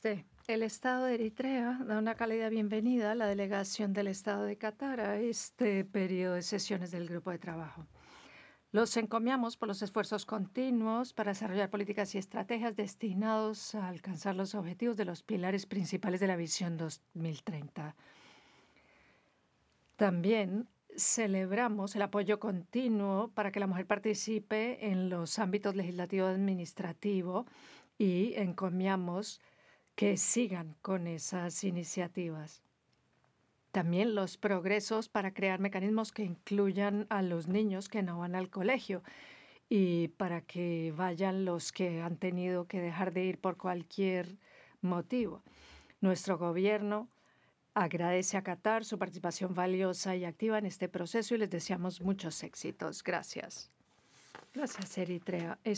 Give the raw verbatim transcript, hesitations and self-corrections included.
Namaste. El Estado de Eritrea da una cálida bienvenida a la delegación del Estado de Qatar a este periodo de sesiones del grupo de trabajo. Los encomiamos por los esfuerzos continuos para desarrollar políticas y estrategias destinados a alcanzar los objetivos de los pilares principales de la Visión dos mil treinta. También celebramos el apoyo continuo para que la mujer participe en los ámbitos legislativo y administrativo y encomiamos que sigan con esas iniciativas. También los progresos para crear mecanismos que incluyan a los niños que no van al colegio y para que vayan los que han tenido que dejar de ir por cualquier motivo. Nuestro gobierno agradece a Qatar su participación valiosa y activa en este proceso y les deseamos muchos éxitos. Gracias. Gracias, Eritrea.